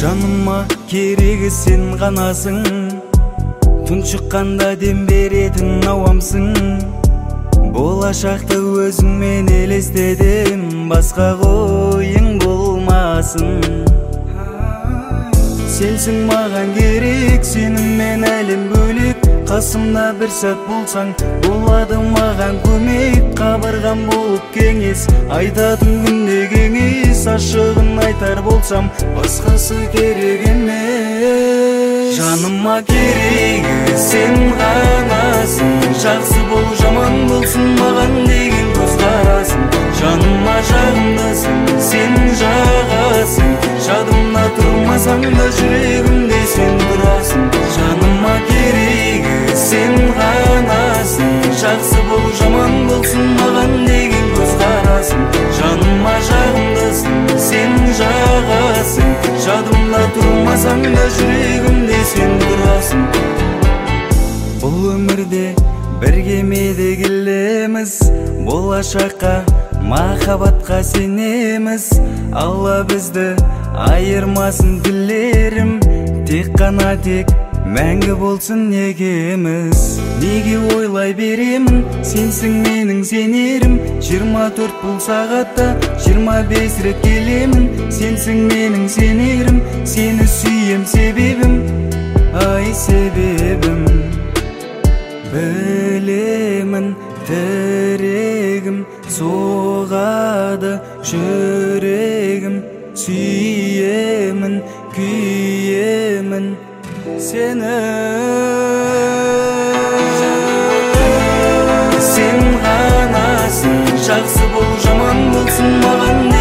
Жаныма керегі сен ғанасың, түн шыққанда дем беретін ауамсың. Болашақты өзіңмен елестедім, басқа ойың болмасын. Сенсің маған керек, сеніммен әлем бөлек. Қасымда бір сәт болсаң, болады маған көмек. Қабырғам болып кеңес, айтатын күнде кеңес. Ашығын айтар болсам, басқасы керек емес. Жаныма керегі сен ғанасың, жақсы бол жаман болсын маған деген көзқарасың. Жаныма жағымдасың, сен жағасың, жадымда тұрмасаң да жүрегімде сен тұрасың. Жаныма керегі сен ғанасың, жақсы бол жаман болсын маған деген көзқарасың. Жаныма жағымдасың, сен жағасың, жадымда тұрмасаң да жүрегімде сен тұрасың. Бұл өмірде бір кемеде келеміз, болашаққа махаббатқа сенеміз. Алла бізді айырмасын тілерім, тек қана тек мәңгі болсын негеміз. Неге ойлай беремін, сенсің менің сенерім. 24 бұл сағатта 25 рет келемін. Сенсің менің сенерім, сені сүйем себебім, ай себебім. Білемін тірегім, соғады жүрегім. Сүйемін, күйемін сені. Сен ғанасың, жақсы бол жаман болсын маған